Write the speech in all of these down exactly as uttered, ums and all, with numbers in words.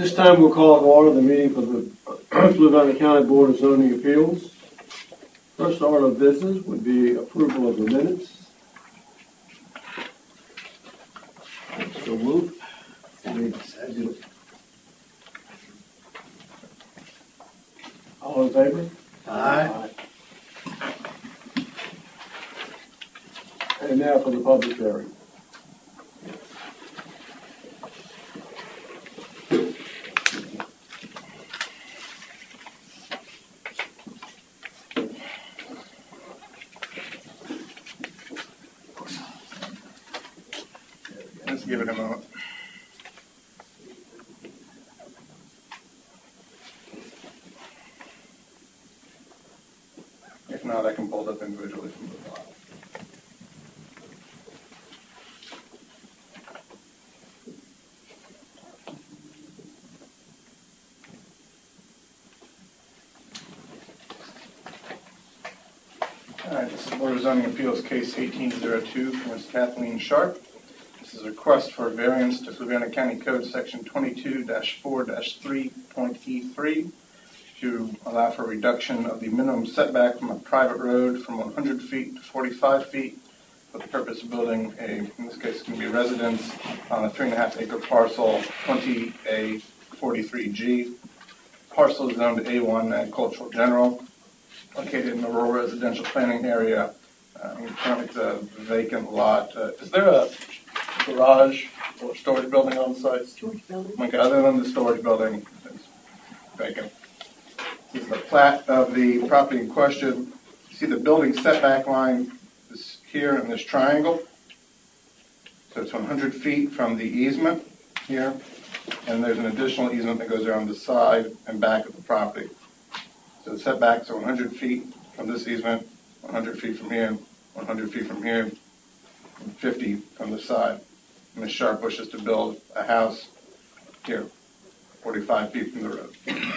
This time we'll call to order the meeting for the Fluvanna County Board of Zoning Appeals. First order of business would be approval of the minutes. So moved. All in favor? Aye. And now for the public hearing. Let's give it a moment. If not, I can pull it up individually from the file. All right, this is Board of Zoning Appeals case eighteen oh two from Miz Kathleen Sharp. This is a request for variance to Fluvanna County Code section twenty-two dash four dash three point E three to allow for a reduction of the minimum setback from a private road from one hundred feet to forty-five feet for the purpose of building a, in this case, it's going to be a residence on a three and a half acre parcel, twenty A forty-three G. Parcel is zoned A one agricultural general, located in the rural residential planning area. Uh, currently it's a vacant lot. Uh, is there a garage or storage building on site? Storage building. Okay, other than the storage building, it's vacant. This is the plat of the property in question. You see the building setback line is here in this triangle. So it's one hundred feet from the easement here, and there's an additional easement that goes around the side and back of the property. So the setbacks are one hundred feet from this easement, one hundred feet from here, one hundred feet from here, and fifty from the side. Miz Sharp wishes to build a house here, forty-five feet from the road.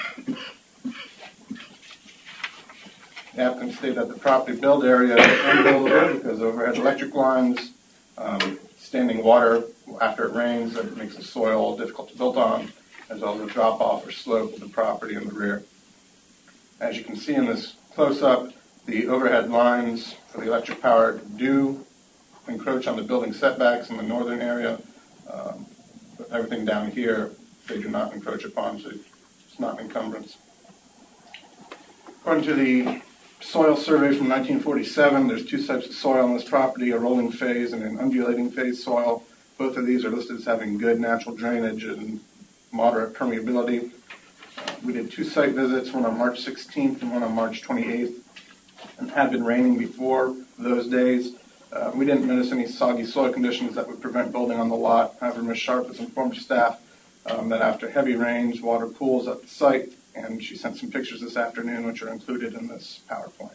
The applicant stated that the property build area is unbuildable because overhead electric lines, um, standing water after it rains, that makes the soil difficult to build on, as well as a drop off or slope of the property in the rear. As you can see in this close-up, the overhead lines for the electric power do encroach on the building setbacks in the northern area. Um, but everything down here, they do not encroach upon, so it's not an encumbrance. According to the soil survey from nineteen forty-seven, there's two types of soil on this property, a rolling phase and an undulating phase soil. Both of these are listed as having good natural drainage and moderate permeability. Uh, we did two site visits, one on March sixteenth and one on March twenty-eighth. And it had been raining before those days. Uh, we didn't notice any soggy soil conditions that would prevent building on the lot. However, Miz Sharp has informed staff um, that after heavy rains, water pools at the site, and she sent some pictures this afternoon, which are included in this PowerPoint.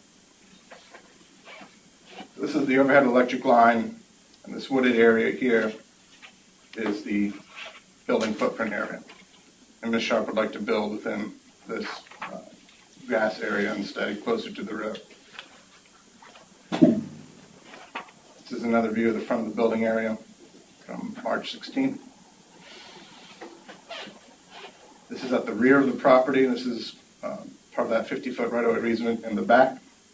This is the overhead electric line, and this wooded area here is the building footprint area. And Miz Sharp would like to build within this uh, grass area instead, closer to the road. This is another view of the front of the building area from March sixteenth. This is at the rear of the property. This is uh, part of that fifty-foot right-of-way easement in the back.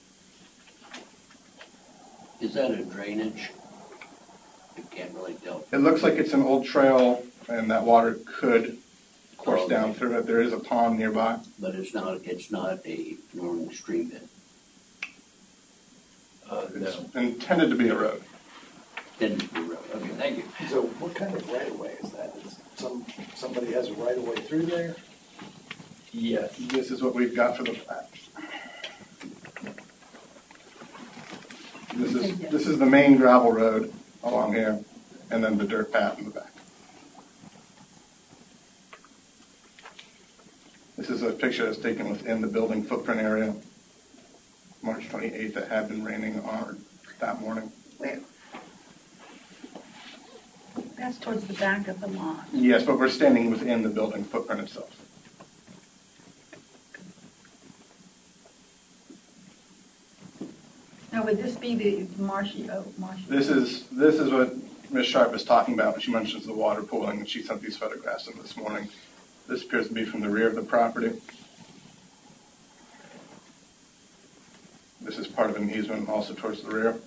Is that a drainage? You can't really tell. It looks like it's an old trail, and that water could course Oh, down through it. There is a pond nearby. But it's not. It's not a normal stream bed. Uh, It's no. intended to be a road. Didn't be real. Okay, thank you. So what kind of right of way is that? Is some, somebody has a right of way through there? Yes. This is what we've got for the plat. This is this is the main gravel road along here, and then the dirt path in the back. This is a picture that's taken within the building footprint area, March twenty-eighth. That had been raining on that morning. That's towards the back of the lawn. Yes, but we're standing within the building footprint itself. Now, would this be the marshy, oh, marshy? This is this is what Miz Sharp is talking about when she mentions the water pooling, and she sent these photographs in this morning. This appears to be from the rear of the property. This is part of an easement also towards the rear.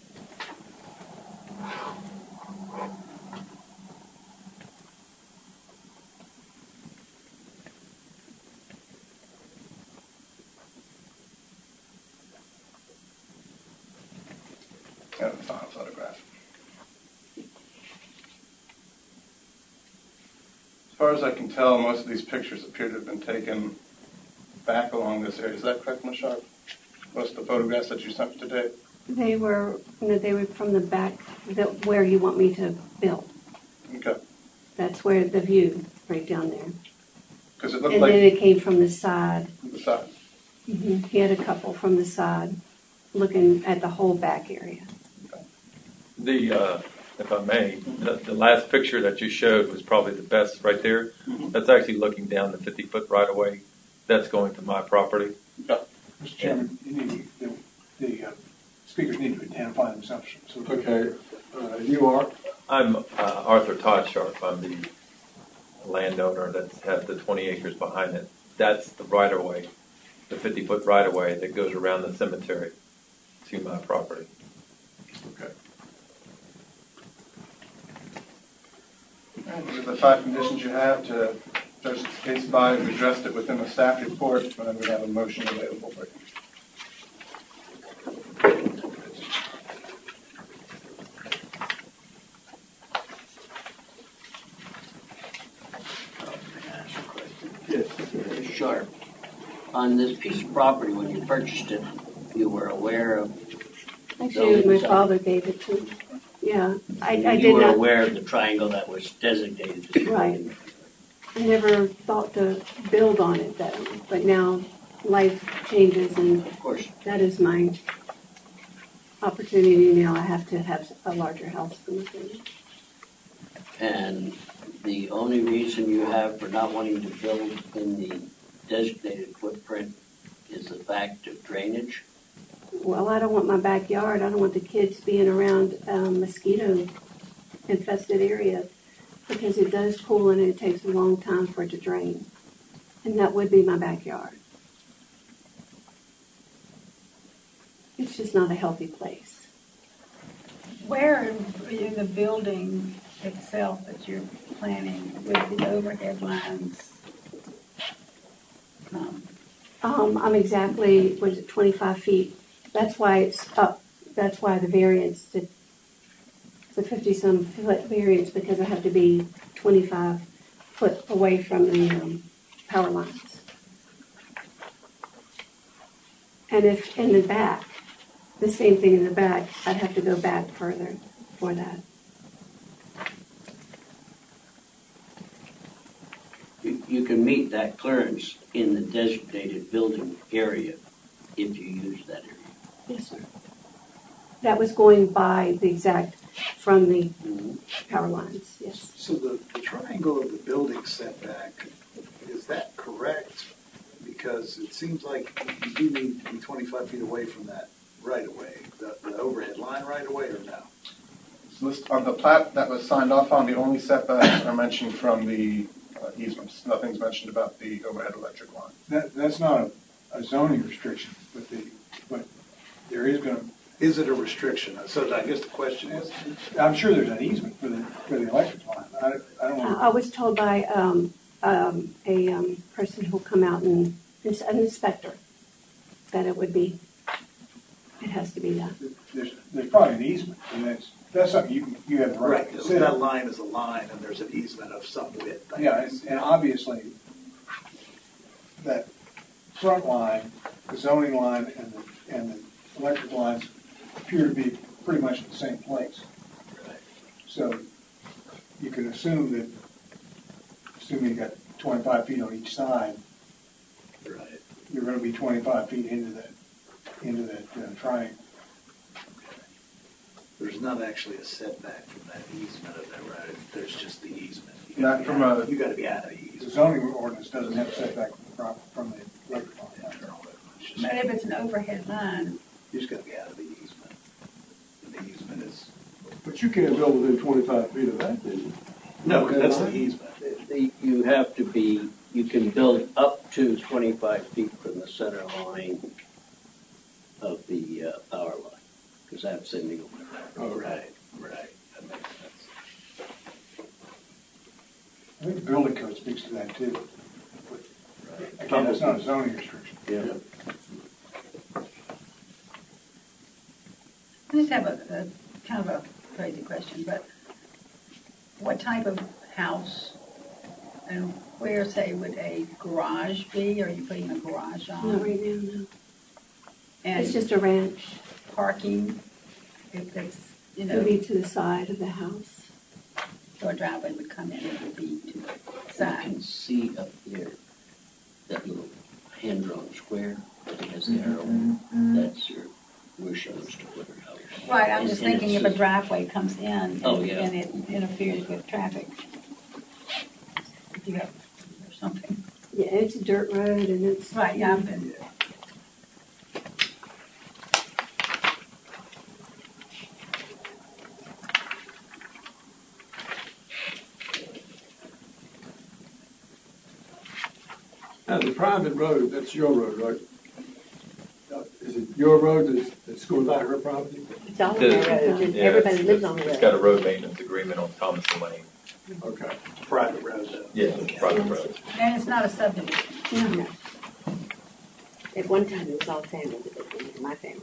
And the final photograph. As far as I can tell, most of these pictures appear to have been taken back along this area. Is that correct, Miz Sharp? Most of the photographs that you sent today? They were, no, they were from the back, the, where you want me to build. Okay. That's where the view, right down there. Because it looked And like then it came from the side. the side. hmm He had a couple from the side, looking at the whole back area. The, uh, if I may, the, the last picture that you showed was probably the best right there. Mhm. That's actually looking down the fifty-foot right-of-way. That's going to my property. Okay. Mister Chairman, you need, the, the uh, speakers need to identify themselves. So Okay, uh, you are, I'm uh, Arthur Todd Sharp. I'm the landowner that has the twenty acres behind it. That's the right-of-way, the fifty-foot right-of-way that goes around the cemetery to my property. okay. And these are the five conditions you have to judge this case by. We addressed it within the staff report, and then we have a motion available for you. Yes. Sharp, on this piece of property, when you purchased it, you were aware of, Actually, my So- father gave it to me. Yeah, I, I you did were not, aware of the triangle that was designated. as- Right. I never thought to build on it though, but now life changes and Of course, that is my opportunity now. I have to have a larger house for my family. and the only reason you have for not wanting to build in the designated footprint is the fact of drainage. Well, I don't want my backyard, I don't want the kids being around um, mosquito infested area because it does pool and it takes a long time for it to drain. And that would be my backyard. It's just not a healthy place. Where in in the building itself that you're planning with the overhead lines? Um, Um, I'm exactly, what is it, twenty-five feet. That's why it's up, that's why the variance, the, the fifty-some foot variance, because I have to be twenty-five foot away from the um, power lines. And if in the back, the same thing in the back, I'd have to go back further for that. You, you can meet that clearance in the designated building area if you use that area. Yes, sir. That was going by the exact, from the Mhm. power lines, yes. So the, the triangle of the building setback, is that correct? Because it seems like you do need to be twenty-five feet away from that right away, the, the overhead line right away, or no? So this, on the plat that was signed off on, the only setbacks are mentioned from the uh, easements. Nothing's mentioned about the overhead electric line. that, that's not a, a zoning restriction, but the, but there is gonna, Is it a restriction? So I guess the question is, I'm sure there's an easement for the, for the electric line. I, I don't I want I was told by um, um, a um, person who will come out and, an inspector, that it would be, it has to be that. to, there's, there's probably an easement, and that's, that's something you, can- you have the right right, to that consider. line is a line and there's an easement of some width. I Yeah, guess. and, and obviously, that front line, the zoning line and the, and the electric lines appear to be pretty much in the same place. Right. So you can assume that, assuming you got twenty-five feet on each side, Right. you're gonna be twenty-five feet into that, into that uh, triangle. There's not actually a setback from that easement of that right, there's just the easement. You Not gotta be from out- a- You gotta be out of the The easement. zoning ordinance doesn't have setback from the prop, from the electric line. It's just- But if it's an overhead line, You just gotta be out of the easement. And the easement is, But you can't build within twenty-five feet of that, do you? no, 'cause that's the easement. The- You have to be you can build up to twenty-five feet from the center line of the uh, power line, because that's in the. Oh, Right, right, that makes sense. I think the building code speaks to that too. Again, that's not a zoning restriction. Yeah. I just have a, a kind of a crazy question, but what type of house and where, say, would a garage be? Are you putting a garage on? Not right now, no. And It's just a ranch. parking, if it's, you It'll know, be to the side of the house. so a driveway would come in, it would be to the You side. can see up there, that little hand-drawn square that has the arrow. That's your, where she wants to put her house. Right, I'm just And- and thinking if it's a driveway comes in and Oh, yeah. and it interferes with traffic. If you have, or something. Yeah, it's a dirt road and it's. Right, yeah, I've been, Now, the private road, that's your road, right? Uh, Is it your road that's, that's going by her property? It's all on The- the road, and Yeah, everybody it's- lives on the It's road. got a road maintenance agreement on Thomas Lane. Okay. Private road though. Yeah, it's a private road. and it's not a subdivision. No. At one time, it was all family, but it was my family.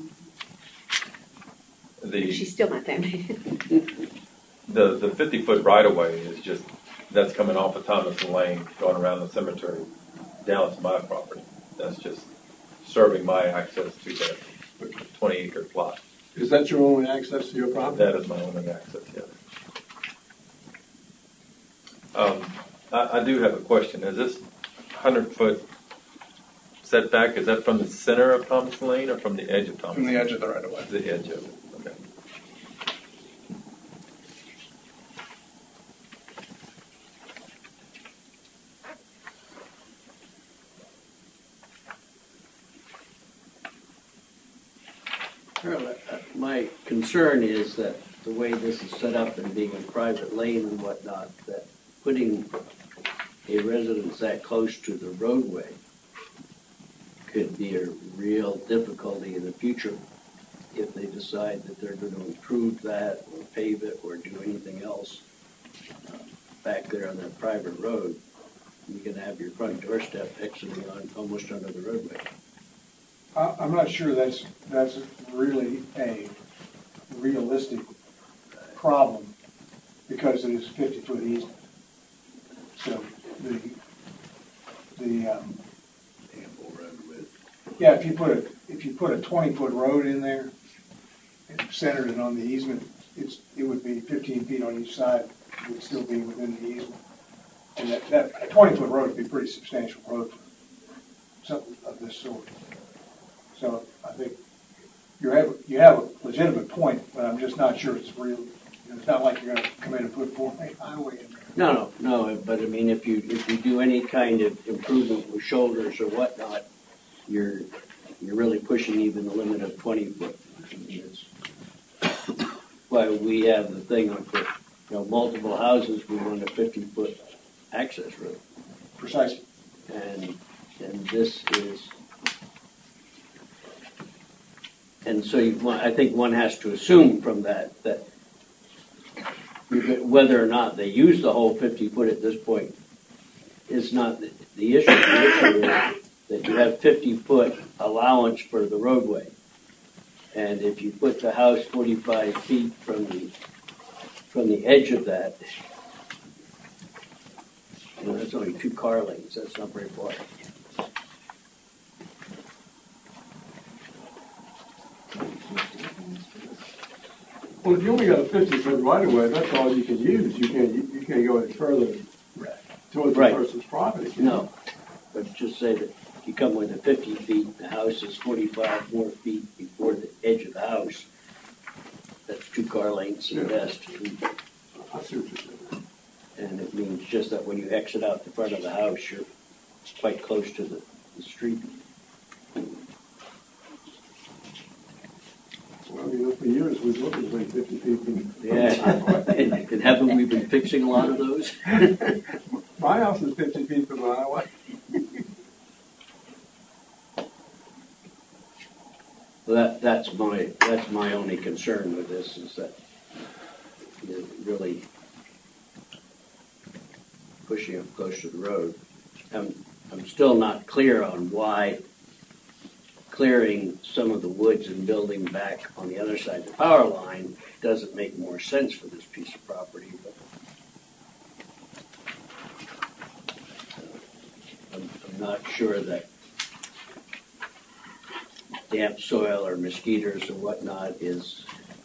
The, She's still my family. the, the fifty foot right of way is just, that's coming off of Thomas Lane, going around the cemetery, down to my property. That's just serving my access to that twenty acre plot. Is that your only access to your property? That is my only access, yes. Um, I, I do have a question. Is this hundred foot setback, is that from the center of Thomas Lane or from the edge of Thomas? From the Lane? edge of the right of way. The edge of it, okay. Well, uh, my concern is that the way this is set up and being a private lane and whatnot, that putting a residence that close to the roadway could be a real difficulty in the future if they decide that they're going to improve that or pave it or do anything else uh, back there on that private road. You're going to have your front doorstep exiting on, almost under the roadway. I, I'm not sure that's, that's really a realistic problem because it is a fifty foot easement. So the, the, um, Ample road width. yeah, if you put a, if you put a twenty foot road in there and centered it on the easement, it's, it would be fifteen feet on each side, it would still be within the easement. And that, that, a twenty foot road would be a pretty substantial road for something of this sort. So I think you have, you have a legitimate point, but I'm just not sure it's real. It's not like you're gonna come in and put four lane highway in there. No, no, no, but I mean, if you, if you do any kind of improvement with shoulders or whatnot, you're, you're really pushing even the limit of twenty foot. I mean, it's why we have the thing on, for, you know, multiple houses, we want a fifty foot access road. Precisely. And, and this is, and so you, want- I think one has to assume from that, that you could- whether or not they use the whole fifty foot at this point is not the, the issue. The issue is that you have fifty foot allowance for the roadway. And if you put the house forty-five feet from the, from the edge of that, you know, that's only two car lanes, that's not very far. Well, if you only got a fifty foot right of way, that's all you can use. You can't, you you can't go any further towards the Right. person's property. can you? No, but just say that you come with a fifty feet, the house is forty-five more feet before the edge of the house. That's two car lanes at best. I see what you're saying. And it means just that when you exit out the front of the house, you're quite close to the, the street. Well, you know, for years, we've looked at like fifty feet from. Yeah, and, and haven't we been fixing a lot of those? My My house is fifty feet from the highway. Well, that, that's my, that's my only concern with this, is that you're really pushing it close to the road. I'm, I'm still not clear on why clearing some of the woods and building back on the other side of the power line doesn't make more sense for this piece of property, but I'm, I'm not sure that damp soil or mosquitoes or whatnot is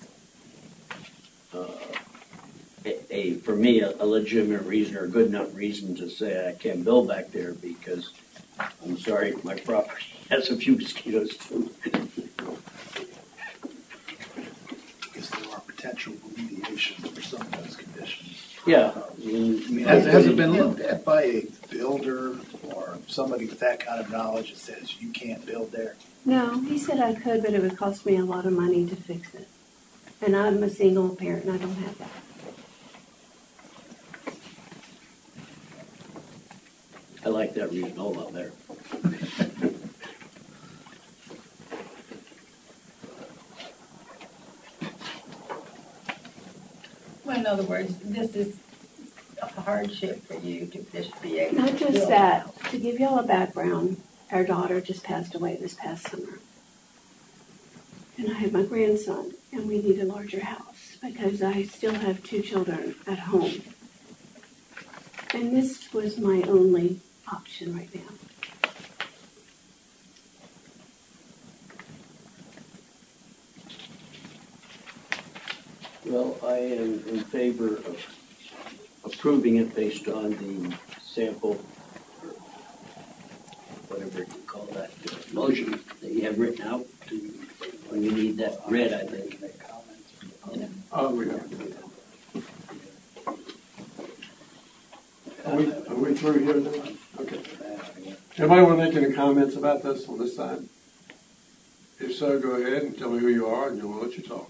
uh, a, a, for me, a, a legitimate reason or a good enough reason to say I can't build back there, because I'm sorry, my property has a few mosquitoes too. Is there are potential remediation for some of those conditions? Yeah. I mean, I mean, has, has it been looked at by a builder or somebody with that kind of knowledge that says you can't build there? No, he said I could, but it would cost me a lot of money to fix it. And I'm a single parent and I don't have that. I like that reason a lot better. Well, in other words, this is a hardship for you to just be able to Not just build a that, house. to give y'all a background, our daughter just passed away this past summer. And I have my grandson, and we need a larger house because I still have two children at home. And this was my only option right now. Well, I am in favor of approving it based on the sample, or whatever you call that, uh, motion that you have written out to, when you need that read, I think. Oh, we are. Are we, are we through here now? Okay. Anybody want to make any comments about this on this side? If so, go ahead and tell me who you are, and we'll let you talk.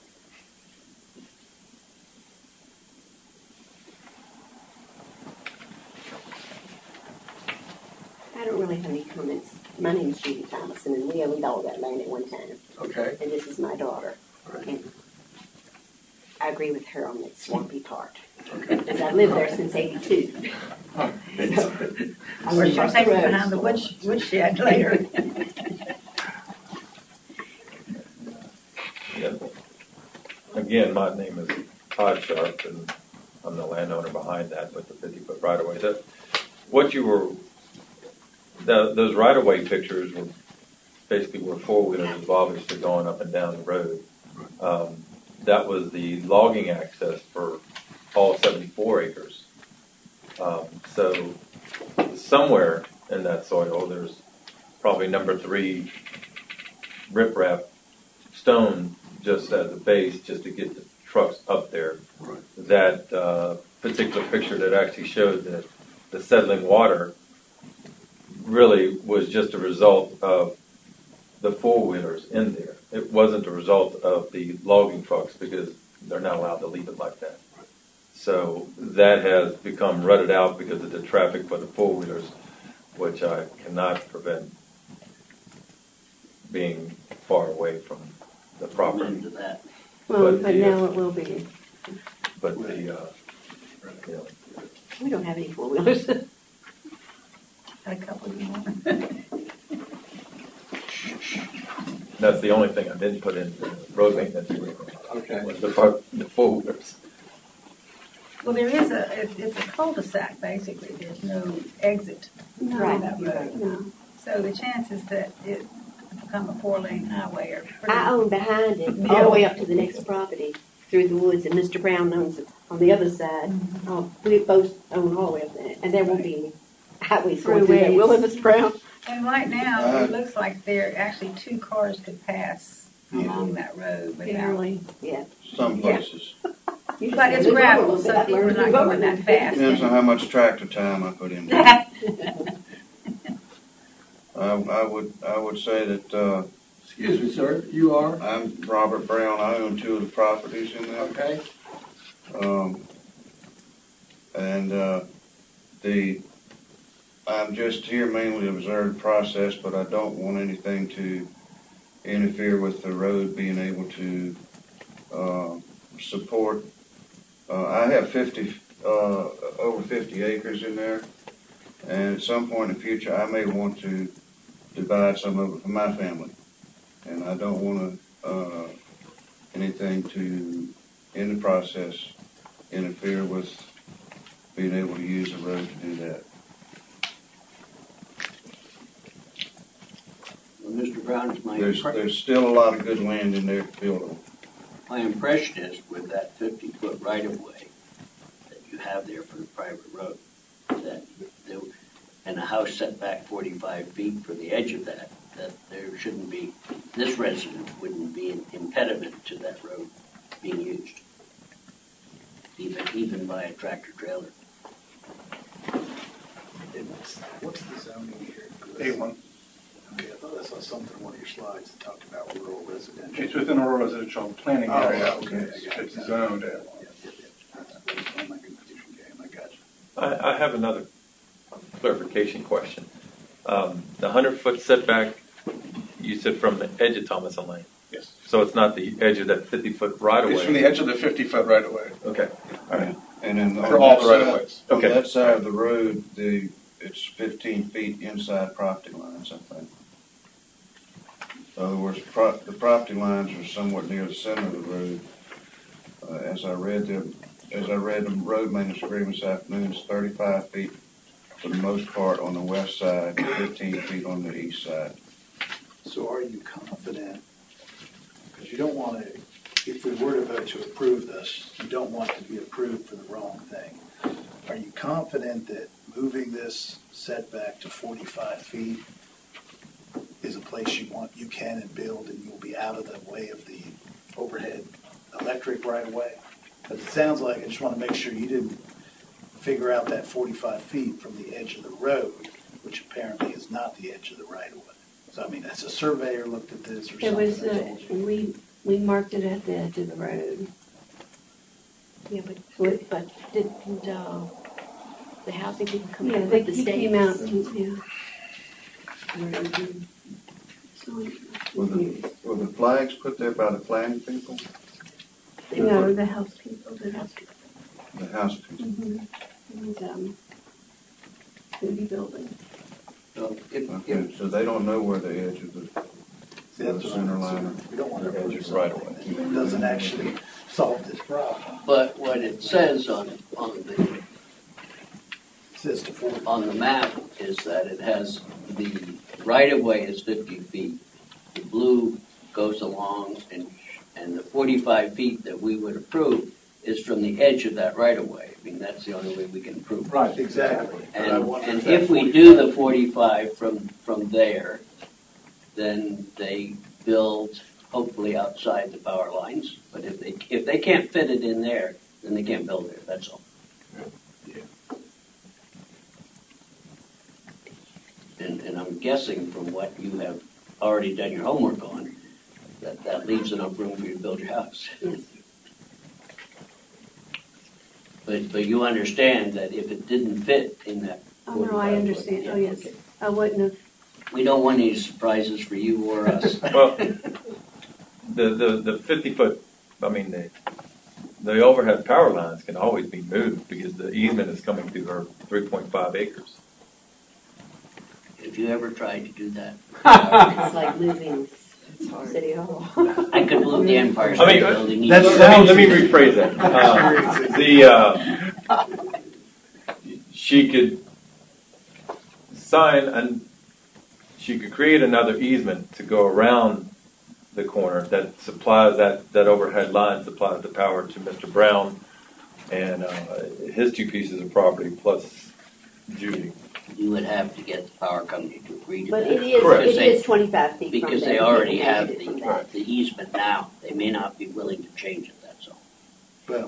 I don't really have any comments. My name is Judy Thomason, and we owned all that land at one time. Okay. And this is my daughter. Right. And I agree with her on that swampy part. Okay. Because I lived there since eighty-two. Oh, So, I Or live she'll across take the it road. behind the woods- woodshed later. Yeah. Again, my name is Todd Sharp, and I'm the landowner behind that with the fifty-foot right-of-way. That, what you were, the, those right-of-way pictures were basically where four-wheelers was obviously going up and down the road. Um, that was the logging access for all seventy-four acres. Um, so somewhere in that soil, there's probably number three riprap stone just as a base, just to get the trucks up there. Right. That uh, particular picture that actually showed the, the settling water really was just a result of the four-wheelers in there. It wasn't a result of the logging trucks, because they're not allowed to leave it like that. So that has become rutted out because of the traffic for the four-wheelers, which I cannot prevent being far away from the property. To that. Well, But but the, now it will be. But the, uh, you know, We don't have any four-wheelers. A couple of more. that's the only thing I didn't put in the road maintenance agreement. Okay. Was the, fo- the four-wheelers. Well, there is a, it- it's a cul-de-sac, basically. There's no exit No, from that road. no. So the chances that it become a four-lane highway are pretty. I own behind it, all the way up to the next property through the woods, and Mister Brown owns it on the other side. Uh, we both own all the way up there, and there won't be any highways going through there, will there, Mister Brown? And right now, Uh, it looks like there, actually two cars could pass along that road without. Barely. Yeah. Some places. You just But it's gotta move over a gravel, little bit. so I've people are learned to not move over going a that little bit. fast. Depends on how much tractor time I put in. I, I would, I would say that, uh, Excuse me, sir. You are? I'm Robert Brown. I own two of the properties in there. Okay. Um, and, uh, the I'm just here mainly to observe the process, but I don't want anything to interfere with the road being able to uh, support. Uh, I have fifty, uh, over fifty acres in there, and at some point in the future, I may want to divide some of it for my family, and I don't want to uh, anything to, in the process, interfere with being able to use the road to do that. Well, Mister Brown, my, There's, impre- there's still a lot of good land in there to build on. my impression is with that fifty-foot right-of-way that you have there for the private road, that there, and a house set back forty-five feet from the edge of that, that there shouldn't be, this residence wouldn't be an impediment to that road being used, even, even by a tractor trailer. What's what's the zoning here? A one. Okay, I thought I saw something on one of your slides that talked about rural residential. It's within a rural residential planning Oh, area. okay, I It's got it. it's zoned. Yeah, yeah, yeah. That's on my confusion game, I got you. I, I have another clarification question. Um, the hundred foot setback, you said from the edge of Thomason Lane. Yes. So it's not the edge of that fifty foot right of way? It's from the edge of the fifty foot right of way. Okay, all right. And then For on all that the right of side- ways. On Okay. that side of the road, the, it's fifteen feet inside property lines, I think. In other words, pro, the property lines are somewhat near the center of the road. Uh, as I read the, as I read the road maintenance agreement this afternoon, it's thirty-five feet for the most part on the west side, and fifteen feet on the east side. So are you confident, because you don't want to, if we were to vote to approve this, you don't want to be approved for the wrong thing. Are you confident that moving this setback to forty-five feet is a place you want, you can and build, and you'll be out of the way of the overhead electric right away? Because it sounds like, I just want to make sure you didn't figure out that forty-five feet from the edge of the road, which apparently is not the edge of the right of way. So I mean, as a surveyor looked at this or It something. was, uh, we, we marked it at the edge of the road. Yeah, but, but didn't, uh, the housing people come Yeah, in they with the he stakes? came out, and, yeah. Were the, were the flags put there by the planning people? No, the house people, the house people. The house people? Mhm. And, um, Moody Building. So if, Okay, if, so they don't know where the edge of the, See, that's the what I'm center line concerned. We don't want to The edge approve is right something that doesn't actually solve this problem. but what it says on, on the, It says to forty. on the map is that it has, the right-of-way is fifty feet. The blue goes along, and, and the forty-five feet that we would approve is from the edge of that right-of-way. I mean, that's the only way we can approve. Right, exactly. But I And, wonder and that if we do the forty-five from, from there, then they build hopefully outside the power lines. But if they, if they can't fit it in there, then they can't build there, that's all. And, and I'm guessing from what you have already done your homework on, that that leaves enough room for you to build your house. Yes. But, but you understand that if it didn't fit in that Oh, no, I forty-five foot, understand, oh, yeah, yes. okay. I wouldn't have, We don't want any surprises for you or us. Well, the, the, the fifty foot, I mean, the, the overhead power lines can always be moved because the easement is coming through her three point five acres. If you ever tried to do that, It's like moving City Hall. I could move the Empire I State mean, Building. that's- easily. Let me, let me rephrase that. Uh, the, uh, she could sign and she could create another easement to go around the corner that supplies that, that overhead line supplies the power to Mister Brown and, uh, his two pieces of property plus Judy. You would have to get the power company to agree to But that. it is, Correct. it is twenty-five feet from Because there. they You already can't have change it from the, that. the easement now. They may not be willing to change it, that's all. Well,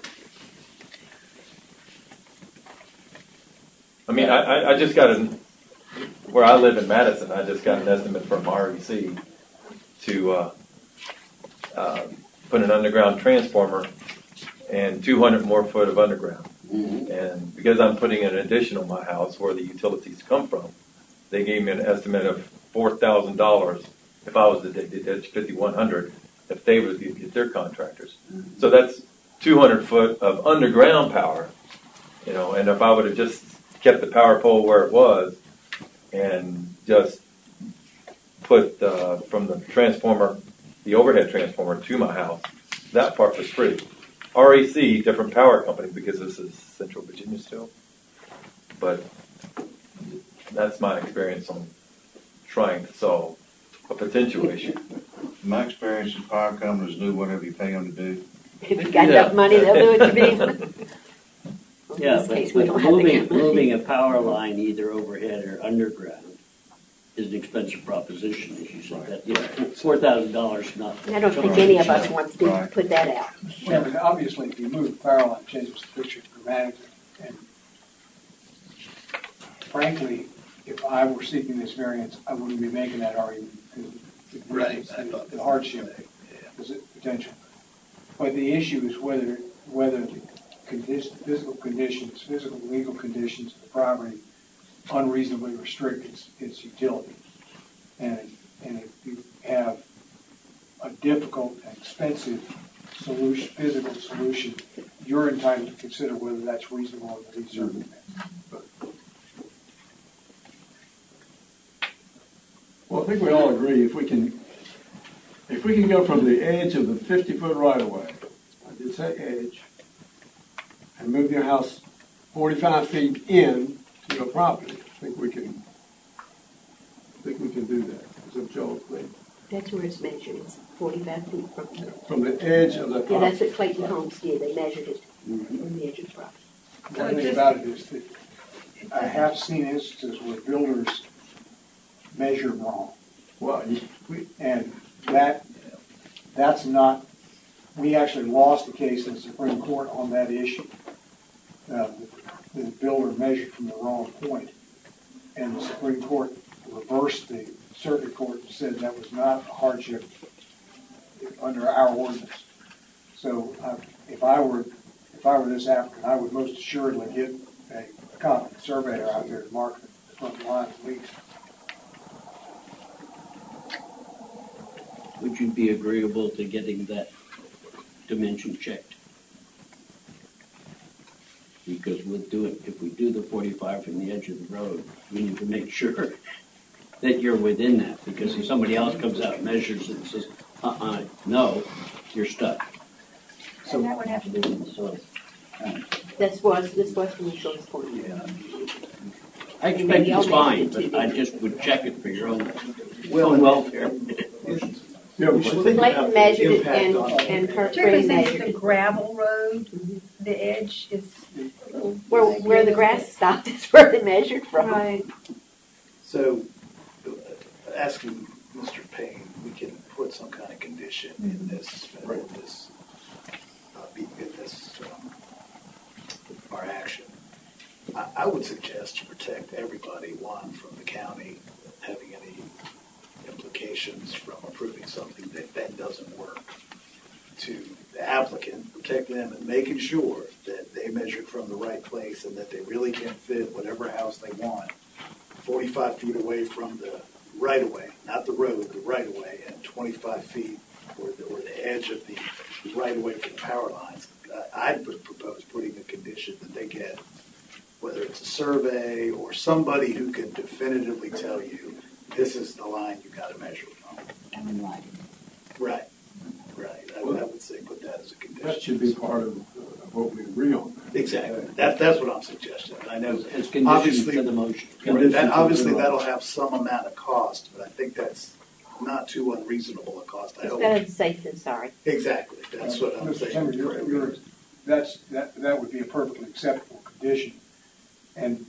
I mean, I, I, I just got an, where I live in Madison, I just got an estimate from R E C to, uh, uh, put an underground transformer and two hundred more foot of underground. Mm-hmm. And because I'm putting an addition on my house where the utilities come from, they gave me an estimate of four thousand dollars if I was to ditch fifty-one hundred, if they would get their contractors. Mm-hmm. So that's two hundred foot of underground power, you know, and if I would have just kept the power pole where it was and just put uh, from the transformer, the overhead transformer to my house, that part was free. R E C, different power company, because this is Central Virginia still. But that's my experience on trying to solve a potential issue. My experience is power companies do whatever you pay them to do. If you got Yeah. enough money, they'll do it to me. Yeah, In this but, case, we but don't have the moving, kind of money. moving a power line either overhead or underground is an expensive proposition, as you said. That, you know, four thousand dollars is not. I don't think any of us wants to Right. put that out. Chairman, obviously, if you move the power line, it changes the picture dramatically. And frankly, if I were seeking this variance, I wouldn't be making that argument. Because it Right, reduces I the- thought that. the hardship is it potential. But the issue is whether, whether the condition, physical conditions, physical legal conditions of the property unreasonably restrict its, its utility. And, and if you have a difficult and expensive solution, physical solution, you're entitled to consider whether that's reasonable under these circumstances. Well, I think we all agree, if we can, if we can go from the edge of the fifty-foot right-of-way, I did say edge, and move your house forty-five feet in to your property, I think we can, I think we can do that. Is that Joe, please? That's where it's measured, it's forty-five feet from. From the edge of the property. Yeah, that's what Clayton Homes did, they measured it from the edge of the property. One thing about it is that I have seen instances where builders measure wrong. Well, you- we, And that, that's not, we actually lost a case in the Supreme Court on that issue. Uh, The the builder measured from the wrong point. And the Supreme Court reversed the circuit court and said that was not a hardship under our ordinance. So uh, if I were, if I were this applicant, I would most assuredly get a competent surveyor out there to mark the front line at least. Would you be agreeable to getting that dimension checked? Because we'll do it, if we do the forty-five from the edge of the road, we need to make sure that you're within that, because if somebody else comes out and measures it and says, uh-uh, no, you're stuck. And that would have to be from the source. This was, this was from the shortest point. I expect it's fine, but I just would check it for your own, own welfare. yeah, we should should, Clayton measured it impact and, on it. and Kurt Particularly Ray since measured it's a it. gravel road, the edge is. Where, where the grass stopped is where they measured from. Right. So, uh, asking Mister Payne, we can put some kind of condition in this, in this, uh, be, in this, um, our action. I, I would suggest to protect everybody, one, from the county having any implications from approving something that then doesn't work, to the applicant, protect them and making sure that they measured from the right place and that they really can fit whatever house they want forty-five feet away from the right-of-way, not the road, the right-of-way, and twenty-five feet or the, or the edge of the right-of-way for the power lines. Uh, I'd put- propose putting a condition that they get, whether it's a survey or somebody who can definitively tell you, this is the line you got to measure from. Right, right. I would, I would say put that as a condition. that should be part of uh, what we agree on. Exactly. That, that's what I'm suggesting. I know, As conditions obviously, to the motion. that, obviously that'll have some amount of cost, but I think that's not too unreasonable a cost. I It's hope. better safe than sorry. Exactly. That's what I'm Mister Chairman, you're, saying. you're, that's, that, that would be a perfectly acceptable condition. And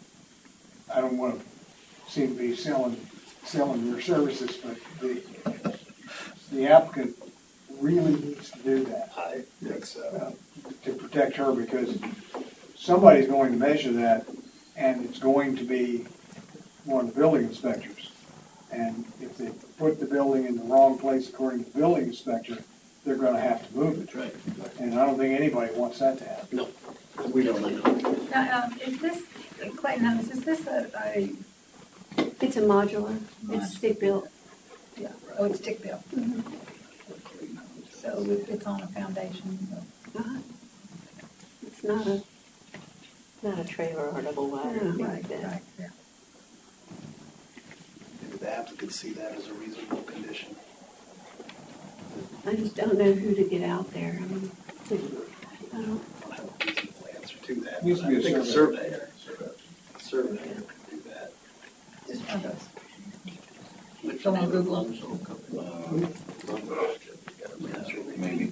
I don't want to seem to be selling, selling your services, but the, the applicant really needs to do that. I think so. uh, to protect her, because somebody's going to measure that, and it's going to be one of the building inspectors. And if they put the building in the wrong place according to the building inspector, they're gonna have to move it. That's right. And I don't think anybody wants that to happen. No. We don't know. Now, um, is this, Clayton Homes, is this a, a, It's a modular, it's stick built. yeah, oh, it's stick built? Mhm. So it- it's on a foundation, so. Uh-huh. It's not a, Not a trailer or double wide or anything like that. Right, yeah. Did the applicant see that as a reasonable condition? I just don't know who to get out there. I mean, I don't, I don't have a reasonable answer to that. Needs to be a I think a surveyor. surveyor, a surveyor could do that. Just one of those. Which Someone neighbor Google. loves all company. Maybe.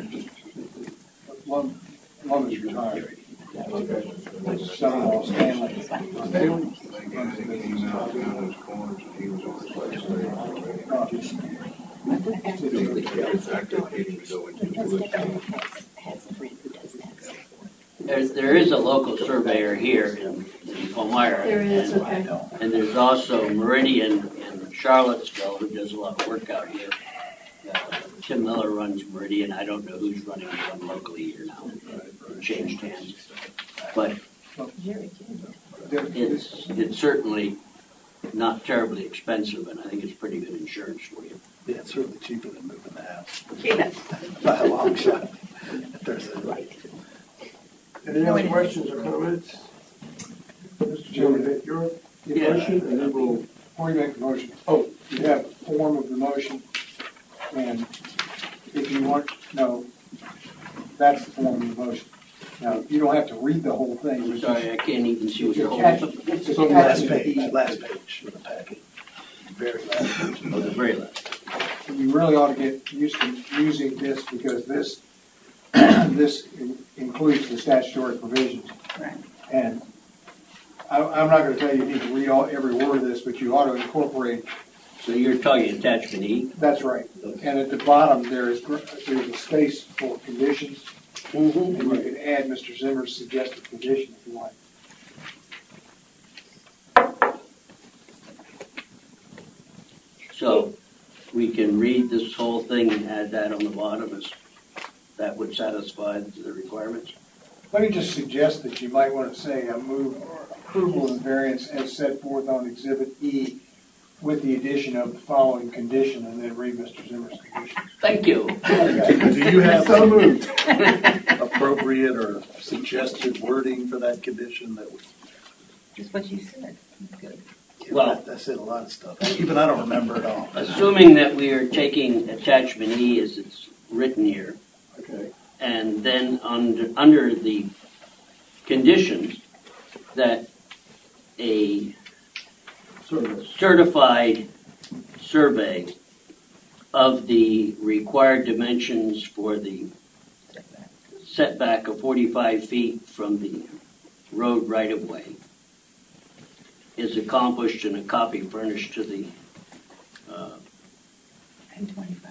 Lum, Lum is retired. His son-in-law Stanley. There's, there is a local surveyor here in, in Palmyra. there is, and- okay. And there's also Meridian in Charlottesville who does a lot of work out here. Uh, Tim Miller runs Meridian. I don't know who's running the one locally here now. It changed hands. But it's, it's certainly not terribly expensive, and I think it's pretty good insurance for you. Yeah, it's certainly cheaper than moving the house. Yeah. By a long shot. If there's a, Any other questions or comments? Mister Chairman, your, your motion, and then we'll, Before you make the motion, oh, you have a form of the motion, and if you want, no, that's the form of the motion. Now, you don't have to read the whole thing. I'm it's sorry, I can't even see what It's you're holding. attached, it's it's on the last attached. page, last page of the packet. Very last page. Oh, the very last. You really ought to get used to using this because this, this in- includes the statutory provisions. Right. And I, I'm not gonna tell you you need to read all, every word of this, but you ought to incorporate, So you're talking attachment E? that's right. And at the bottom, there is, gr- there's a space for conditions, and you can add Mister Zimmer's suggested condition if you like. So we can read this whole thing and add that on the bottom as that would satisfy the requirements? Let me just suggest that you might want to say, I move approval of the variance as set forth on Exhibit E with the addition of the following condition, and then read Mister Zimmer's conditions. Thank you. Do you have so moved. appropriate or suggested wording for that condition that would? Just what you said. Good. Well- I said a lot of stuff. Even I don't remember it all. Assuming that we are taking attachment E as it's written here, okay, and then under, under the conditions that a service. certified survey of the required dimensions for the setback of forty-five feet from the road right-of-way is accomplished and a copy furnished to the, uh, And twenty-five.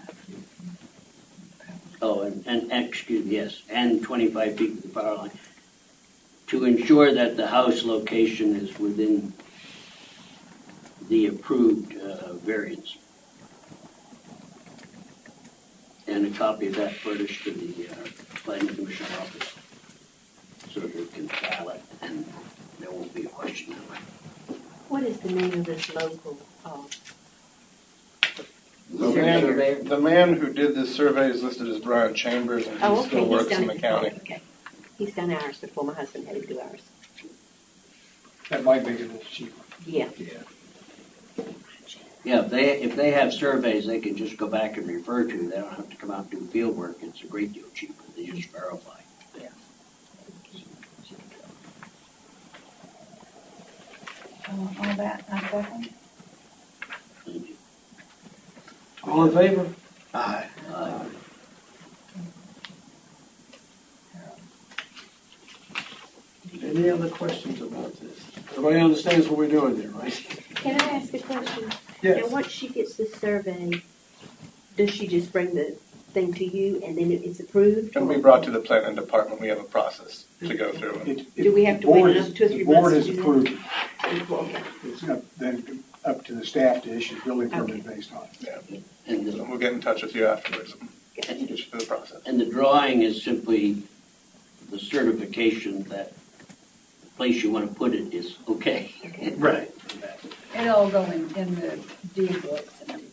oh, and, and, excuse me, yes, and twenty-five feet from the power line, to ensure that the house location is within the approved uh, variance. And a copy of that furnished to the uh, planning commission office so that they can file it and there won't be a question of it. What is the name of this local, uh, The man, the man who did this survey is listed as Brian Chambers, and he oh, okay, still he's works done in it the before, county. okay. He's done ours before my husband had to do ours. That might make it a little cheaper. Yeah. Yeah, if they, if they have surveys they can just go back and refer to, they don't have to come out and do field work, it's a great deal cheaper, they just verify. All all that, I second. Thank you. All in favor? Aye. Uh, Any other questions about this? Everybody understands what we're doing here, right? Can I ask a question? Yes. Now, once she gets this survey, does she just bring the thing to you and then it's approved? And we or- brought to the planning department, we have a process to go through. It- it- Do we have the to wait board another is- two or three The board months has to do that? approved it. Okay. It's up, then up to the staff to issue building permit based on it. Yeah. And So the, we'll get in touch with you afterwards and get you through the process. and the drawing is simply the certification that the place you want to put it is okay. Right. It'll all go in, in the deed books and everything.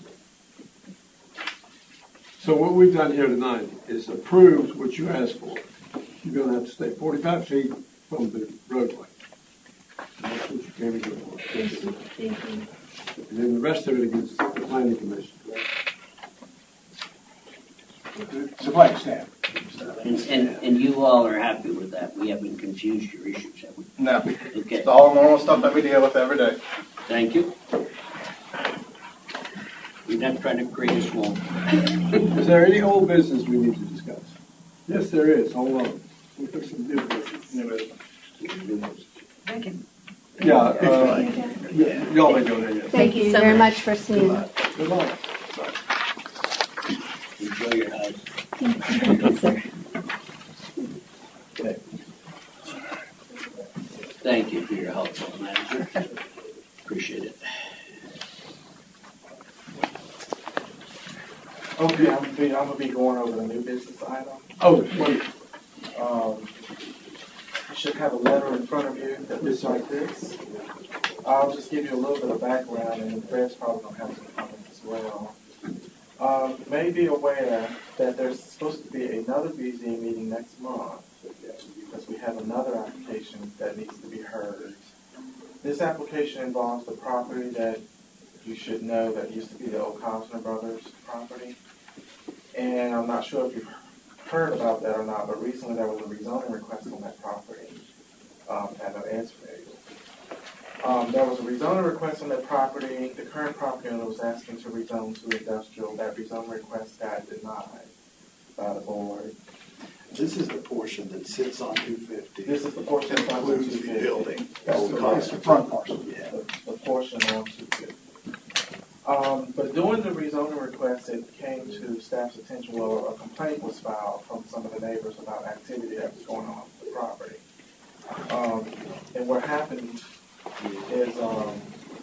So what we've done here tonight is approved what you asked for. You're gonna have to stay forty-five feet from the roadway. That's what you came here for. Yes, sir. Thank you. And then the rest of it is the planning commission. It's a blank stamp. And, and, and you all are happy with that? We haven't confused your issues, have we? No, Okay, it's all normal stuff that we deal with every day. thank you. We're not trying to create a swamp. Is there any old business we need to discuss? Yes, there is. Hold on. We have some new business. New business. They can. Yeah, uh, yeah, y'all may go there, yes. Thank you very much for seeing. Good luck. Enjoy your house. Thank you, sir. Okay. Thank you for your help on that, sir. Appreciate it. Okay, I'm gonna be, I'm gonna be going over the new business item. Oh, wait. Um, you should have a letter in front of you that looks like this. I'll just give you a little bit of background, and the Fred's probably gonna have some comments as well. Um, you may be aware that there's supposed to be another B Z A meeting next month, because we have another application that needs to be heard. This application involves the property that you should know that used to be the old Cosner Brothers property. And I'm not sure if you've heard about that or not, but recently there was a rezoning request on that property. Um, had no answer made. Um, there was a rezoning request on that property. The current property owner was asking to rezone to industrial. That rezoning request got denied by the board. This is the portion that sits on two fifty. This is the portion That that includes includes the building. That's the, that's the front parcel. Yeah. the, the portion on two fifty. Um, but during the rezoning request, it came to staff's attention, well, a complaint was filed from some of the neighbors about activity that was going on with the property. Um, and what happened is, um,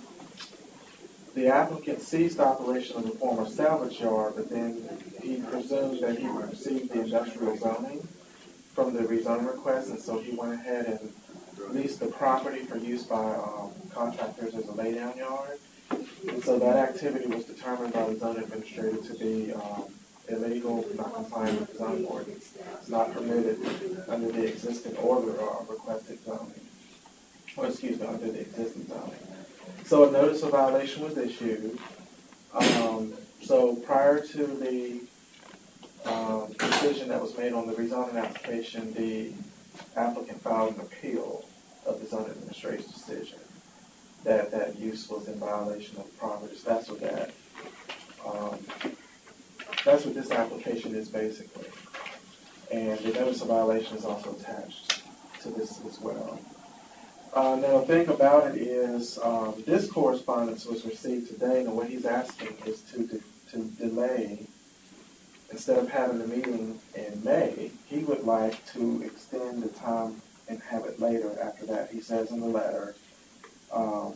the applicant ceased operation of the former salvage yard, but then he presumed that he received the industrial zoning from the rezoning request, and so he went ahead and leased the property for use by, um, contractors as a laydown yard. And so that activity was determined by the zoning administrator to be um, illegal, not compliant with the zoning ordinance. It's not permitted under the existing order or requested zoning, or excuse me, under the existing zoning. So a notice of violation was issued. Um, so prior to the um, decision that was made on the rezoning application, the applicant filed an appeal of the zoning administrator's decision that that use was in violation of the property. So that's what that, um, that's what this application is basically. And the notice of violation is also attached to this as well. Uh, now the thing about it is, um, this correspondence was received today, and what he's asking is to de- to delay, instead of having the meeting in May, he would like to extend the time and have it later after that. He says in the letter, Um,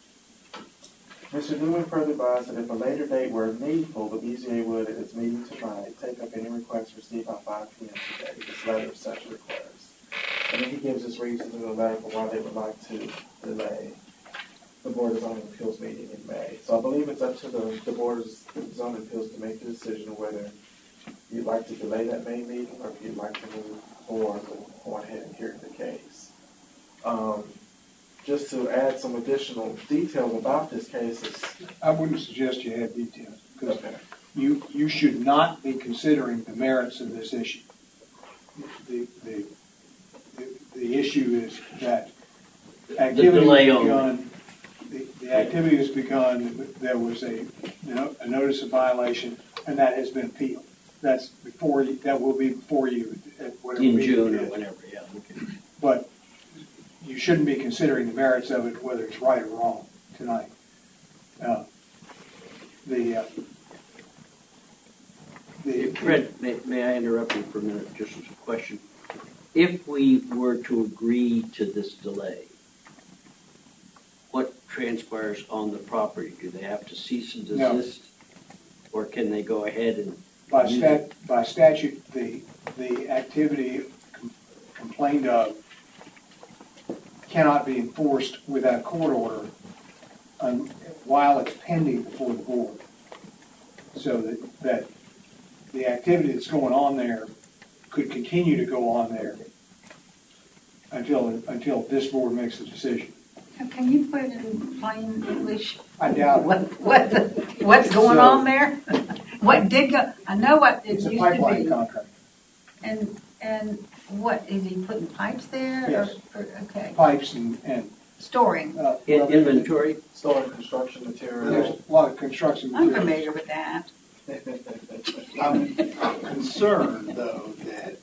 Mister Newman further advised that if a later date were needful, the B Z A would, at its meeting tonight, take up any requests received by five p m today. This letter is such a request. And then he gives his reasons in the letter for why they would like to delay the Board of Zoning Appeals meeting in May. So I believe it's up to the, the Board of Zoning Appeals to make the decision of whether you'd like to delay that May meeting or if you'd like to move forward and go ahead and hear the case. Um, Just to add some additional details about this case is, I wouldn't suggest you add details, because okay, you, you should not be considering the merits of this issue. The, the, the, the issue is that activity delay has only. begun, the, the activity has begun, there was a, you know, a notice of violation, and that has been appealed. That's before, you- that will be before you at whatever In meeting June it or is. whenever, yeah. Okay. But you shouldn't be considering the merits of it, whether it's right or wrong, tonight. Uh, The, uh, the. Fred, may, may I interrupt you for a minute, just as a question? If we were to agree to this delay, what transpires on the property? Do they have to cease and No. desist? Or can they go ahead and? By use stat, it? by statute, the, the activity complained of cannot be enforced without court order um, while it's pending before the board. So that, that the activity that's going on there could continue to go on there until until this board makes a decision. Now, can you put it in plain English? I doubt it. What, what, the, what's going So- on there? What did go, I know what it It's used a to pipeline be. contract. And, and what, is he putting pipes there? or- Yes. or- Okay, Pipes and, and storing. uh, In- well, Inventory, Storing construction there's material. a lot of construction I'm materials. familiar with that. I'm concerned, though, that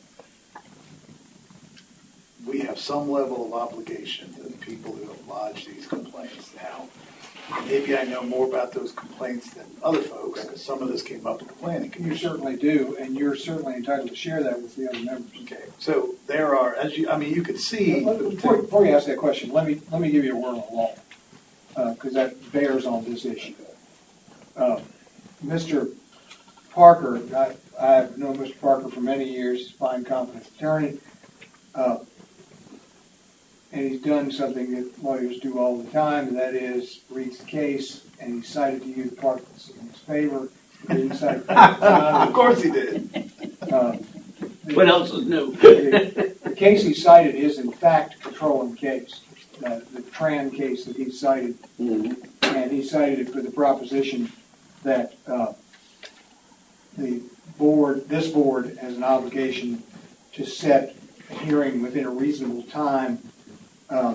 we have some level of obligation to the people who have lodged these complaints. Now, maybe I know more about those complaints than other folks, because some of this came up at the planning You commission. certainly do, and you're certainly entitled to share that with the other members. Okay, so there are, as you, I mean, you could see. Let- let- Before, before you ask that question, let me, let me give you a word on the law, because that bears on this issue. Uh, Mister Parker, I, I've known Mister Parker for many years, he's a fine, competent attorney, uh, and he's done something that lawyers do all the time, and that is reads the case, and he cited to you the part that's in his favor. He didn't cite- Of course he did. Uh, what else is new? The the case he cited is in fact a controlling case, uh, the Tran case that he cited, Mhm. and he cited it for the proposition that uh, the board, this board has an obligation to set a hearing within a reasonable time. Um,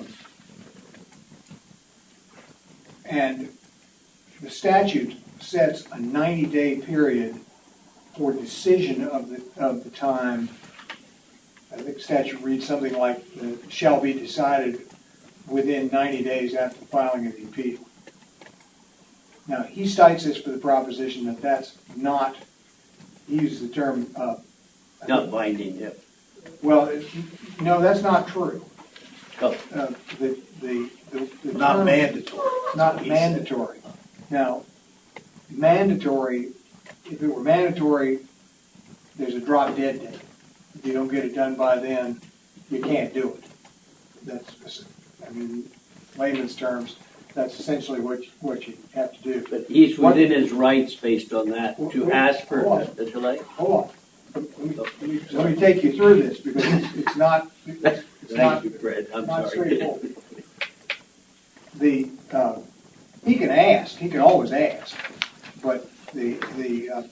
and the statute sets a ninety-day period for decision of the, of the time. I think the statute reads something like, uh, shall be decided within ninety days after the filing of the appeal. Now, he cites this for the proposition that that's not, he uses the term, uh, Not binding, yeah. well, it- no, that's not true. Oh. Uh, the, the, the, the Not term- mandatory. Not He said. mandatory. Now, mandatory, if it were mandatory, there's a drop dead date. If you don't get it done by then, you can't do it. That's, I mean, layman's terms, that's essentially what, you- what you have to do. But he's What- within his rights based on that to ask for Hold on. a delay? Hold on. Let me, let me, let me take you through this because it's, it's not, it's it's not, Thank you, Fred, I'm not sorry. straightforward. The, uh, he can ask, he can always ask, but the, the, uh,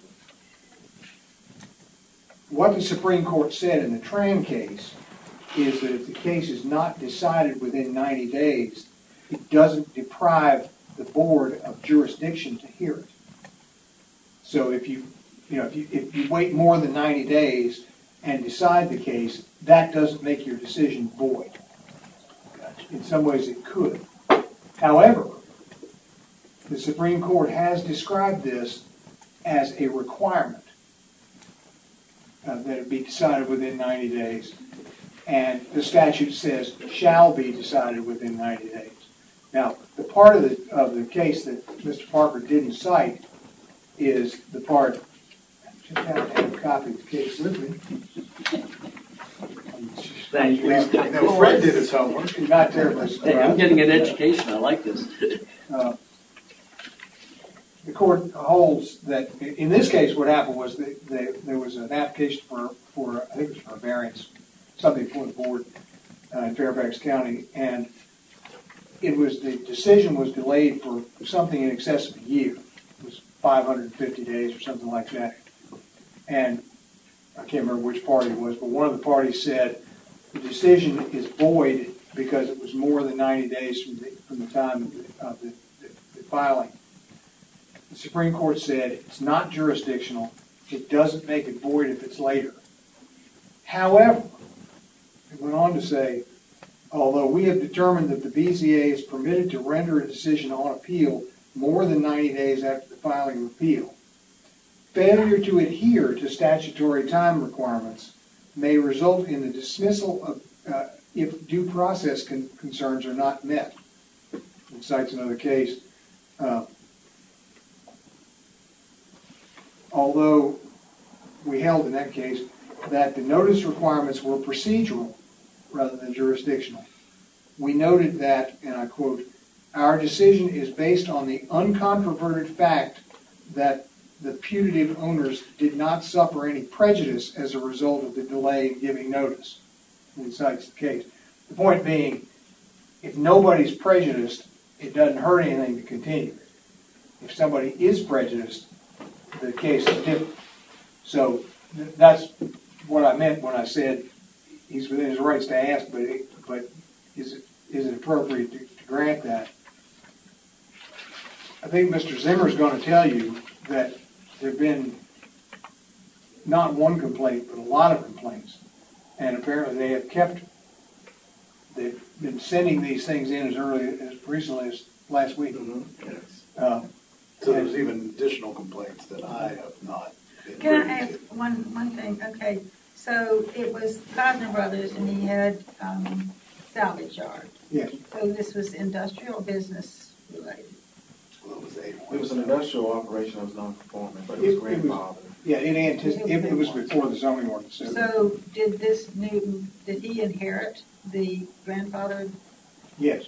what the Supreme Court said in the Tran case is that if the case is not decided within ninety days, it doesn't deprive the board of jurisdiction to hear it. So if you, you know, if you, if you wait more than ninety days and decide the case, that doesn't make your decision void. In some ways it could. However, the Supreme Court has described this as a requirement uh, that it be decided within ninety days. And the statute says shall be decided within ninety days. Now, the part of the, of the case that Mister Parker didn't cite is the part, I just happen to have a copy of the case with me. Thank you. No, Fred did his homework. Not terribly Hey, I'm surprised. getting an education, I like this. Uh, The court holds that, in this case, what happened was that they, there was an application for, for, I think it was for a variance, something for the board uh, in Fairfax County, and it was, the decision was delayed for something in excess of a year. It was five hundred fifty days or something like that. And I can't remember which party it was, but one of the parties said the decision is void because it was more than ninety days from the, from the time of the, the, the filing. The Supreme Court said it's not jurisdictional. It doesn't make it void if it's later. However, it went on to say, although we have determined that the B Z A is permitted to render a decision on appeal more than ninety days after the filing of appeal, failure to adhere to statutory time requirements may result in the dismissal of, uh, if due process con- concerns are not met. It cites another case. Uh, although we held in that case that the notice requirements were procedural rather than jurisdictional. We noted that, and I quote, "Our decision is based on the uncontroverted fact that the putative owners did not suffer any prejudice as a result of the delay in giving notice." And cites the case. The point being, if nobody's prejudiced, it doesn't hurt anything to continue. If somebody is prejudiced, the case is different. So th- that's what I meant when I said he's within his rights to ask, but it, but is it is it appropriate to, to grant that? I think Mister Zimmer is going to tell you that there have been not one complaint, but a lot of complaints, and apparently they have kept. They've been sending these things in as early as recently as last week. Mm-hmm. Yes. Uh, So there's even additional complaints that I have not been Can I privy ask to. one, one thing? Okay, so it was Cosner Brothers and he had, um, salvage yard. yes. So this was industrial business related. Well, it was eight. It was an industrial operation that was non-conforming, but it It- was it was- grandfathered. Yeah, it antici- it, it was before the zoning ordinance. So, So did this Newton, did he inherit the grandfather? yes.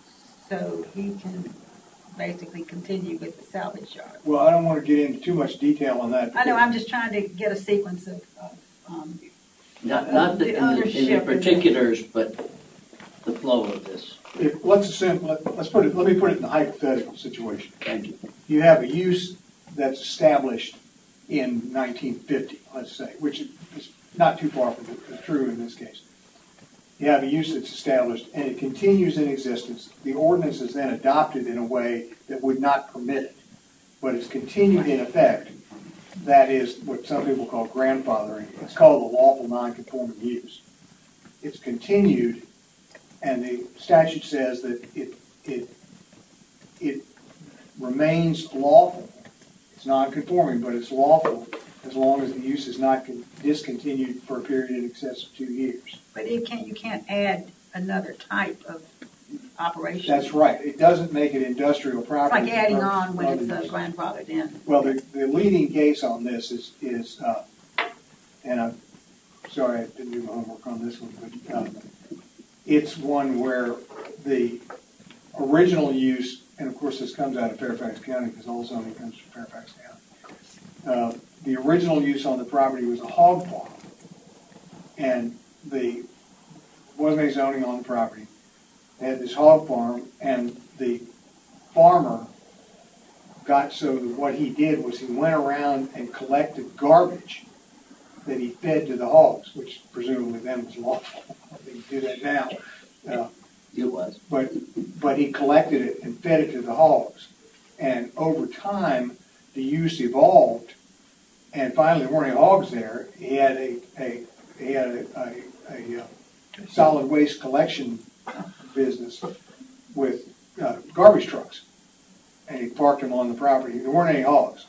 So he can basically continue with the salvage yard? Well, I don't want to get into too much detail on that. I know, I'm just trying to get a sequence of, of, um, Not, not the, The in the, in ownership the and the- particulars, but the flow of this. If, let's assume, let, let's put it, let me put it in a hypothetical situation. Thank you. You have a use that's established in nineteen fifty, let's say, which is not too far from the true in this case. You have a use that's established and it continues in existence. The ordinance is then adopted in a way that would not permit it, but it's continued in effect. That is what some people call grandfathering. It's called a lawful non-conforming use. It's continued, and the statute says that it it it remains lawful. It's non-conforming, but it's lawful as long as the use is not con- discontinued for a period in excess of two years. but you can't, you can't add another type of operation. That's right. It doesn't make it industrial It's property. like adding on when Other it's uh, uses. grandfathered in. Well, the, the leading case on this is, is uh, and I'm sorry I didn't do my homework on this one, but uh, it's one where the original use, and of course this comes out of Fairfax County because all zoning comes from Fairfax County. Uh, the original use on the property was a hog farm, and the wasn't any zoning on the property. They had this hog farm, and the farmer got so that what he did was he went around and collected garbage that he fed to the hogs, which presumably then was lawful. I think he do that now. Uh, It was. but but he collected it and fed it to the hogs. And over time, the use evolved, and finally there weren't any hogs there. He had a, a he had a, a, a, uh solid waste collection business with uh, garbage trucks, and he parked them on the property. There weren't any hogs,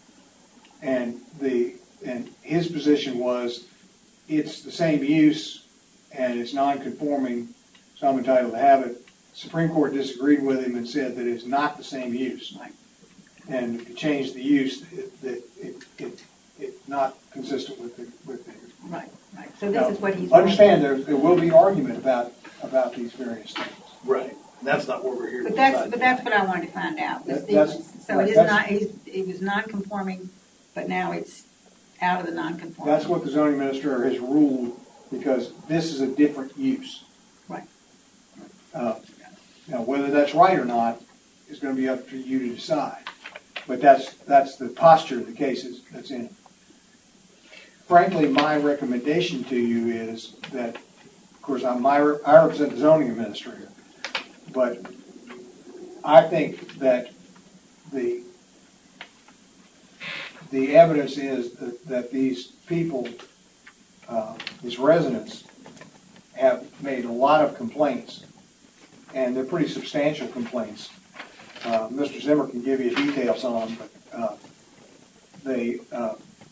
and the and his position was, it's the same use, and it's non-conforming, so I'm entitled to have it. Supreme Court disagreed with him and said that it's not the same use, and to change the use, that it, it, it, it's not consistent with the with the. Right, right. So this Now, is what he's. understand there there will be argument about about these various things. Right. That's not what we're here to But that's, decide. but that's what I wanted to find out. was That- the- that's- So it is that's- not, he's- it was non-conforming, but now it's out of the non-conforming. That's what the zoning administrator has ruled, because this is a different use. Right. Uh, Now, whether that's right or not is going to be up to you to decide. But that's, that's the posture of the cases that's in it. Frankly, my recommendation to you is that, of course, I'm my, I represent the zoning administrator, but I think that the the evidence is that, that these people, uh, these residents, have made a lot of complaints, and they're pretty substantial complaints. Uh, Mister Zimmer can give you details on them, but uh, they, uh,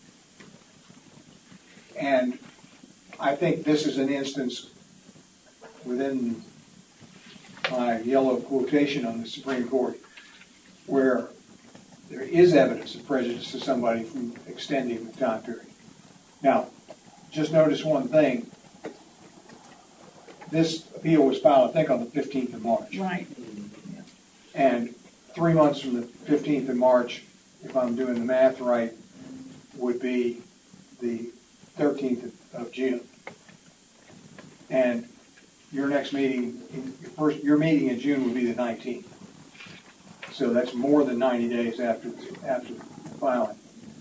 and I think this is an instance within my yellow quotation on the Supreme Court where there is evidence of prejudice to somebody from extending the time period. Now, just notice one thing. this appeal was filed, I think, on the fifteenth of March. Right. And three months from the fifteenth of March, if I'm doing the math right, would be the thirteenth of June. And your next meeting, your first, your meeting in June would be the nineteenth. So that's more than ninety days after, after filing.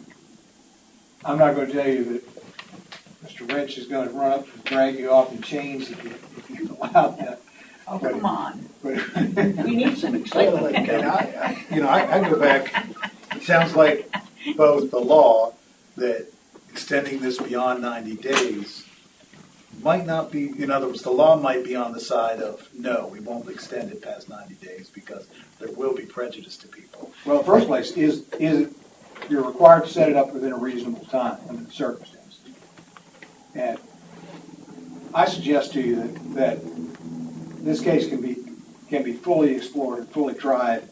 I'm not going to tell you that Mister Wrench is going to run up and drag you off in chains if you, if you allow that. Oh, But- come on. But We need some excitement. And I, I- you know, I, I go back, it sounds like both the law that extending this beyond ninety days might not be, in other words, the law might be on the side of, no, we won't extend it past ninety days because there will be prejudice to people. Well, in the first place, is, is it, you're required to set it up within a reasonable time under the circumstances. And I suggest to you that, that this case can be, can be fully explored and fully tried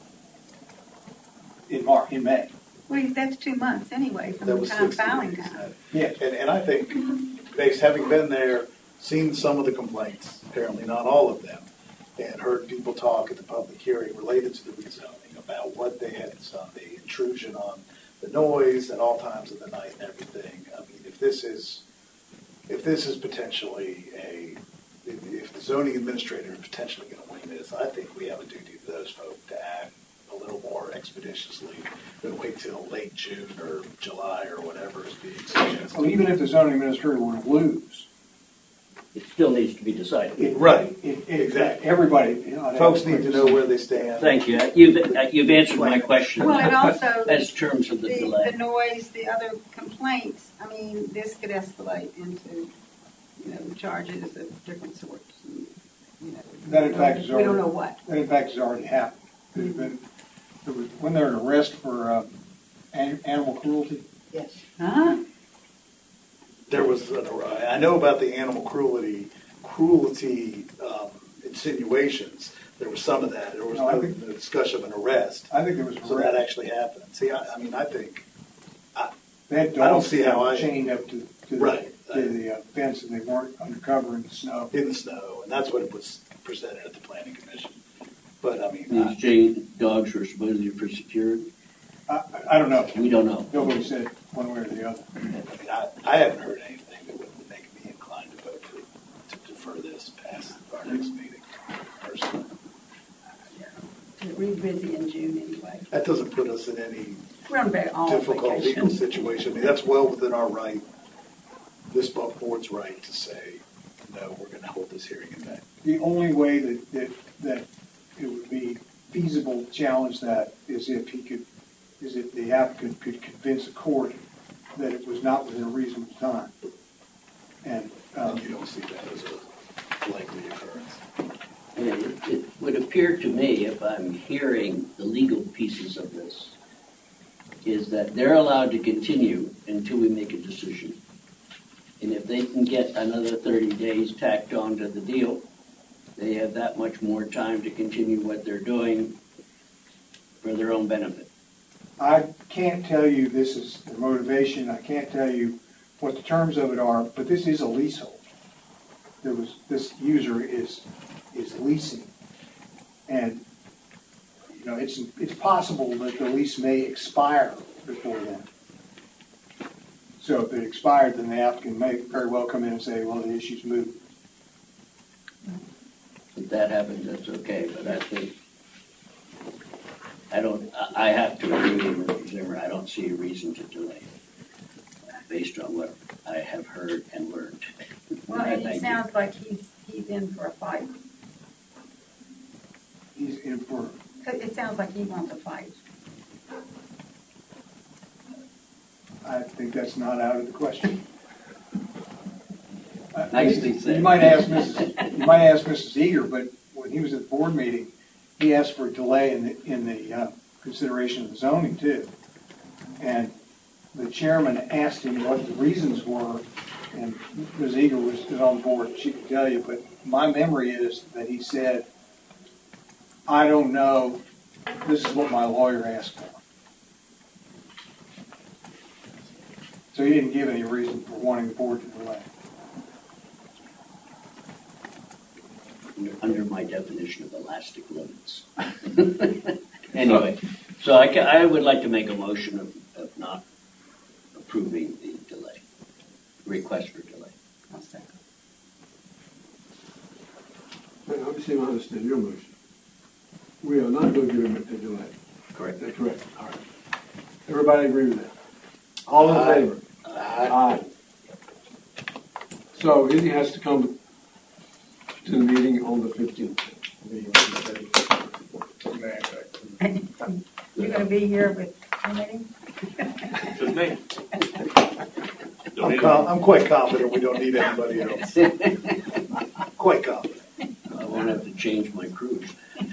in Mar, in May. Well, that's two months anyway from That the was time of sixty filing days. time. Yes. And, and I think, based, having been there, seen some of the complaints, apparently not all of them, and heard people talk at the public hearing related to the rezoning about what they had done, the intrusion on the noise at all times of the night and everything. I mean, if this is, if this is potentially a, if, if the zoning administrator is potentially going to win this, I think we have a duty to those folk to act a little more expeditiously than wait till late June or July or whatever is being suggested. Well, even if the zoning administrator were to lose, It still needs to be decided. it, Right. It, it, Exactly. Everybody, you know, Folks need to know where they stand. Thank you. You've, uh, you've answered my question. Well, and also, As terms of the The, the delay. noise, the other complaints, I mean, this could escalate into, you know, charges of different sorts. and, you know, That in fact is We don't already- know what. That in fact has already happened. There's been, there was, when there an arrest for uh, an, animal cruelty, Yes. Huh? There was, an, I know about the animal cruelty, cruelty um, insinuations. There was some of that. There was No, I no, think- no discussion of an arrest. I think there was an So that arrest. actually happened. See, I, I mean, I think, They had I don't dogs see how I- chained up to, to Right. the, to the uh, fence, and they weren't undercover in the snow. in the snow, and that's what it was presented at the planning commission. But I mean, These I, chain dogs were supposedly for security. I, I- I don't know. We don't know. Nobody said one way or the other. I mean, I, I haven't heard anything that would make me inclined to vote for, to defer this past our next meeting, personally. We're busy in June anyway. That doesn't put us in any We're on very all difficult legal vacation. situation. I mean, that's well within our right, this board's right to say, no, we're going to hold this hearing in May. The only way that, that, that it would be feasible to challenge that is if he could, is if the applicant could convince a court that it was not within a reasonable time. And, um, And you don't see that as a likely occurrence. And It, it would appear to me, if I'm hearing the legal pieces of this, is that they're allowed to continue until we make a decision. And if they can get another thirty days tacked on to the deal, they have that much more time to continue what they're doing for their own benefit. I can't tell you this is their motivation, I can't tell you what the terms of it are, but this is a leasehold. There was, this user is, is leasing. And, you know, it's, it's possible that the lease may expire before then. So if it expired, then the applicant may very well come in and say, well, the issue's moved. If that happens, that's okay, but I think, I don't, I I have to agree with Mister Zimmer, I don't see a reason to delay, based on what I have heard and learned. Well, and Thank he you. sounds like he's, he's in for a fight. He's in for, It sounds like he wants a fight. I think that's not out of the question. Uh, Nicely said. You might ask Missus You might ask Missus Eager, but when he was at the board meeting, he asked for a delay in the, in the uh, consideration of the zoning too. And the chairman asked him what the reasons were, and Miz Eager was is on the board, she could tell you, but my memory is that he said, I don't know, this is what my lawyer asked for. So he didn't give any reason for wanting the board to delay. under, under my definition of elastic limits. Anyway, so I, ca- I would like to make a motion of, of not approving the delay, request for delay. I'll second. Now, let me see if I understand your motion. We are not going to give him a delay. Correct. Is that correct? All right. Everybody agree with that? All in Aye. favor? Aye. So he has to come to the meeting on the fifteenth. You're gonna be here with how many? Just me. I'm, com- I'm quite confident we don't need anybody else. Quite confident. I won't have to change my cruise.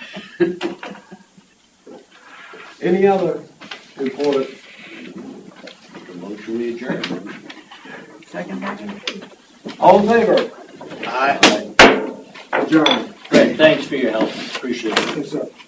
Any other important? The motion we adjourn. Second motion? All in favor? Aye. Adjourn. Great, thanks for your help, appreciate it. Yes, sir.